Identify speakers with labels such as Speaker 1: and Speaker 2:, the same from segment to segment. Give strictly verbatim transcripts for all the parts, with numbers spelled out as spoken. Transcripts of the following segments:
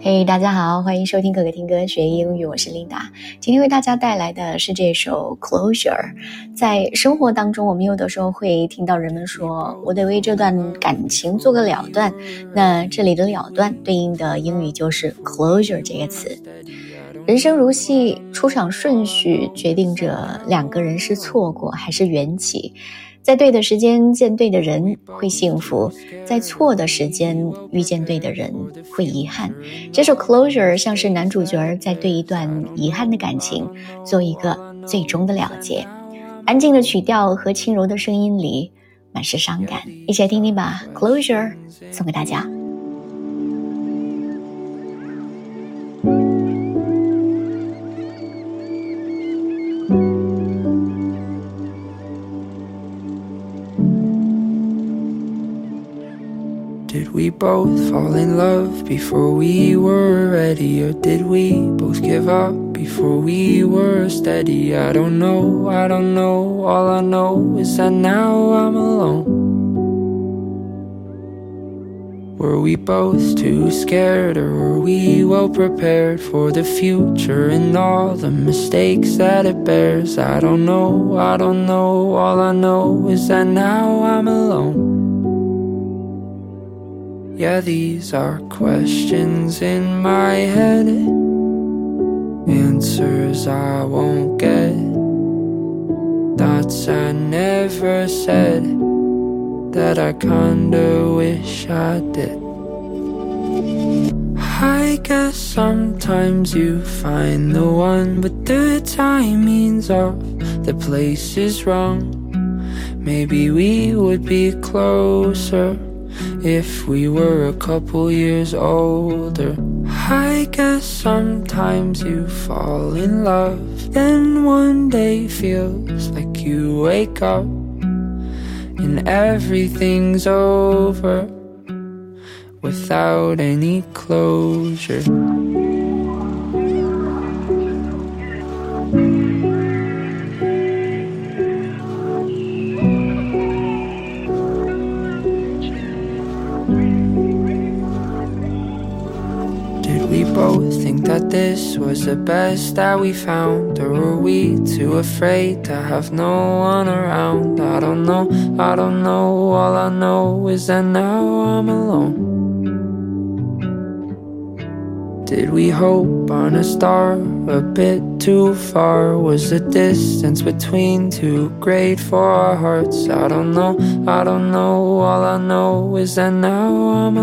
Speaker 1: 嘿、hey, 大家好，欢迎收听可可听歌学英语，我是琳达。今天为大家带来的是这首 Closure。 在生活当中，我们有的时候会听到人们说，我得为这段感情做个了断，那这里的了断对应的英语就是 Closure 这个词。人生如戏，出场顺序决定着两个人是错过还是缘起。在对的时间见对的人会幸福，在错的时间遇见对的人会遗憾。这首 Closure 像是男主角在对一段遗憾的感情做一个最终的了结。安静的曲调和轻柔的声音里满是伤感，一起来听听吧。 Closure 送给大家。
Speaker 2: Did we both fall in love before we were ready? Or did we both give up before we were steady? I don't know, I don't know, all I know is that now I'm alone. Were we both too scared, or were we well prepared for the future and all the mistakes that it bears? I don't know, I don't know, all I know is that now I'm alone.Yeah, these are questions in my head, answers I won't get, thoughts I never said, that I kinda wish I did. I guess sometimes you find the one, but the timing's off, the place is wrong. Maybe we would be closer if we were a couple years older. I guess sometimes you fall in love, then one day feels like you wake up and everything's over without any closure.Did we both think that this was the best that we found? Or were we too afraid to have no one around? I don't know, I don't know, all I know is that now I'm alone. Did we hope on a star a bit too far? Was the distance between too great for our hearts? I don't know, I don't know, all I know is that now I'm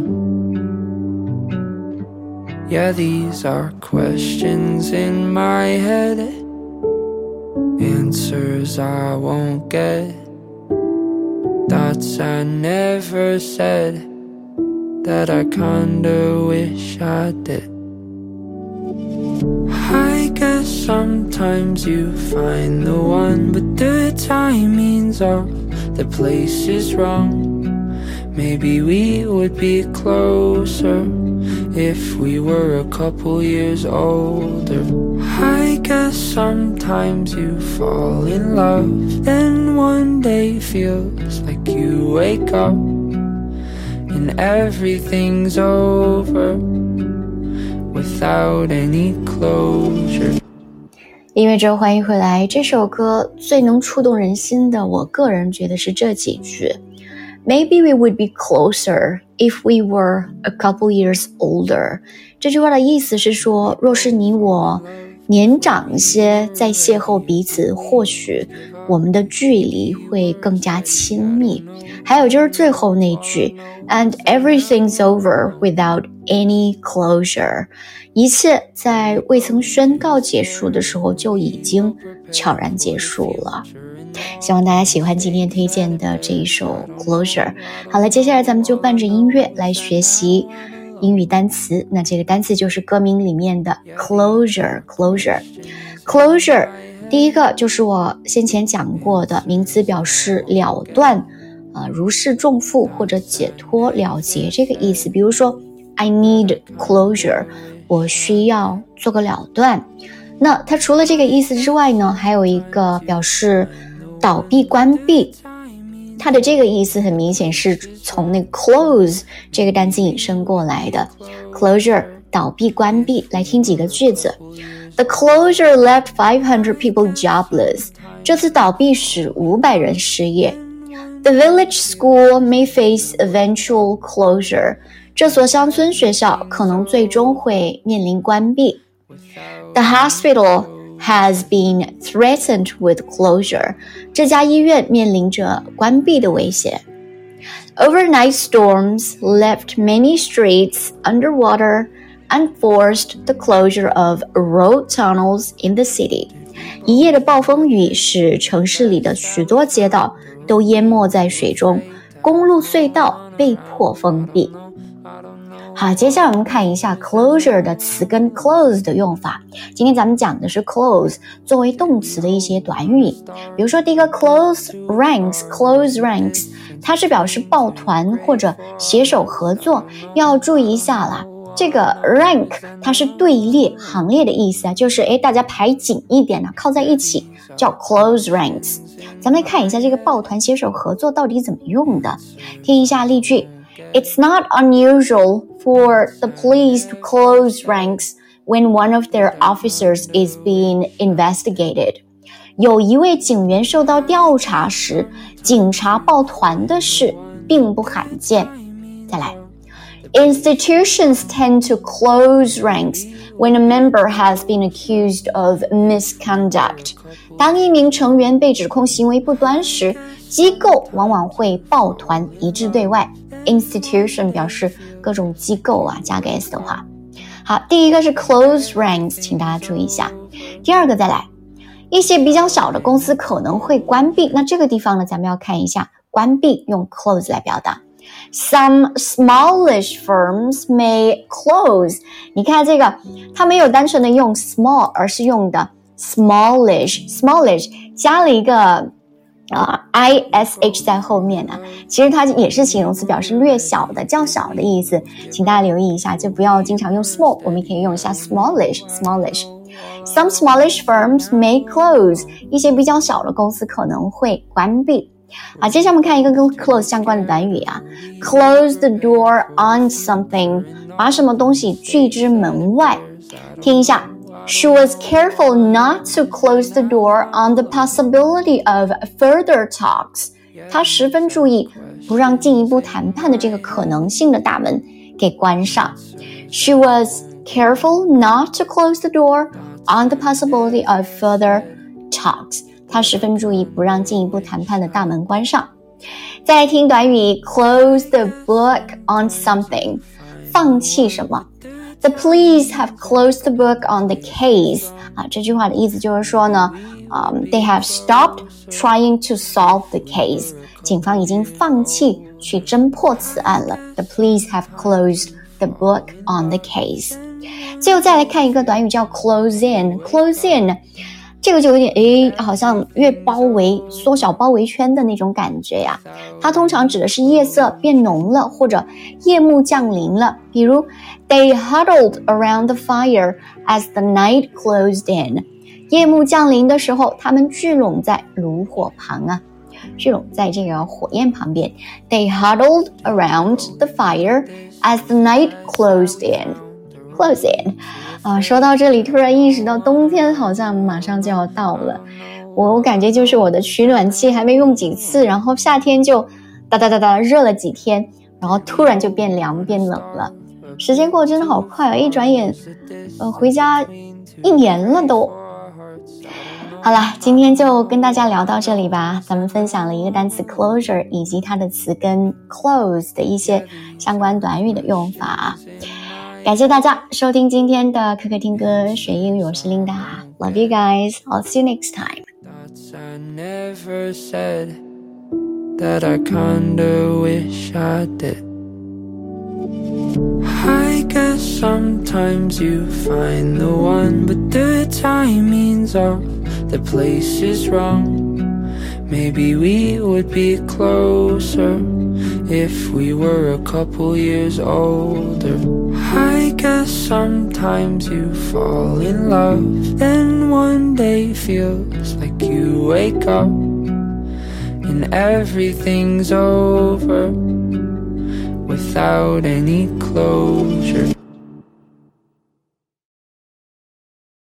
Speaker 2: alone.Yeah, these are questions in my head, answers I won't get, thoughts I never said, that I kinda wish I did. I guess sometimes you find the one, but the timing's off, the place is wrong. Maybe we would be closer,If we were a couple years older. I guess sometimes you fall in love, then one day feels like you wake up and everything's over without any closure.
Speaker 1: 音乐周欢迎回来。这首歌最能触动人心的，我个人觉得是这几句。Maybe we would be closer if we were a couple years older. 这句话的意思是说，若是你我年长一些，再邂逅彼此，或许我们的距离会更加亲密。还有就是最后那句 And everything's over without any closure. 一切在未曾宣告结束的时候就已经悄然结束了。希望大家喜欢今天推荐的这一首 Closure。 好了，接下来咱们就伴着音乐来学习英语单词。那这个单词就是歌名里面的 Closure Closure Closure 第一个就是我先前讲过的名词，表示了断、呃、如释重负或者解脱了结这个意思。比如说 I need closure， 我需要做个了断。那它除了这个意思之外呢，还有一个表示倒闭关闭，它的这个意思很明显是从那个 close 这个单词引申过来的。 Closure 倒闭关闭，来听几个句子。The closure left five hundred people jobless. 这次倒闭使五百人失业。The village school may face eventual closure. 这所乡村学校可能最终会面临关闭。The hospital has been threatened with closure. 这家医院面临着关闭的危险。Overnight storms left many streets underwater and forced the closure of road tunnels in the city. 一夜的暴风雨使城市里的许多街道都淹没在水中，公路隧道被迫封闭。好，接下来我们看一下 closure 的词根 close 的用法。今天咱们讲的是 close 作为动词的一些短语，比如说第一个 close ranks close ranks 它是表示抱团或者携手合作，要注意一下啦，这个 rank 它是队列行列的意思啊，就是诶大家排紧一点啊，靠在一起叫 close ranks。 咱们来看一下这个抱团携手合作到底怎么用的，听一下例句。It's not unusual for the police to close ranks when one of their officers is being investigated. 有一位警员受到调查时，警察抱团的事并不罕见。再来 Institutions tend to close ranks when a member has been accused of misconduct. 当一名成员被指控行为不端时，机构往往会抱团一致对外。Institution 表示各种机构啊，加个 s 的话。好，第一个是 close ranks， 请大家注意一下。第二个再来，一些比较小的公司可能会关闭，那这个地方呢，咱们要看一下关闭用 close 来表达。Some smallish firms may close. 你看这个，它没有单纯的用 small， 而是用的 smallish smallish 加了一个Uh, ish 在后面啊，其实它也是形容词，表示略小的、较小的意思，请大家留意一下，就不要经常用 small， 我们可以用一下 smallish smallish. Some smallish firms may close. 一些比较小的公司可能会关闭。好，接下来我们看一个跟 close 相关的短语啊 ，close the door on something， 把什么东西拒之门外。听一下。She was careful not to close the door on the possibility of further talks. 她十分注意不让进一步谈判的这个可能性的大门给关上。She was careful not to close the door on the possibility of further talks. 她十分注意不让进一步谈判的大门关上。再来听短语 close the book on something， 放弃什么？The police have closed the book on the case. 啊，这句话的意思就是说呢、um, they have stopped trying to solve the case. 警方已经放弃去侦破此案了。The police have closed the book on the case. 最后再来看一个短语叫 close in. Close in 这个就有点诶，好像越包围缩小包围圈的那种感觉呀。它通常指的是夜色变浓了，或者夜幕降临了。比如 They huddled around the fire as the night closed in. 夜幕降临的时候，他们聚拢在炉火旁啊，聚拢在这个火焰旁边。They huddled around the fire as the night closed in. Close in. 啊，说到这里突然意识到冬天好像马上就要到了，我感觉就是我的取暖器还没用几次，然后夏天就哒哒哒哒热了几天，然后突然就变凉变冷了，时间过得真的好快啊，一转眼呃回家一年了都。好啦，今天就跟大家聊到这里吧，咱们分享了一个单词 closure 以及它的词根 close 的一些相关短语的用法。感谢大家收听今天的可可听歌学英语，我是 Linda. Love you guys. I'll see you next time.
Speaker 2: I never said that I kinda wish I did. I guess sometimes you find the one, but the timing's off, the place is wrong. Maybe we would be closer if we were a couple years older. I guess sometimes you fall in love, then one day feels like you wake up and everything's over without any closure.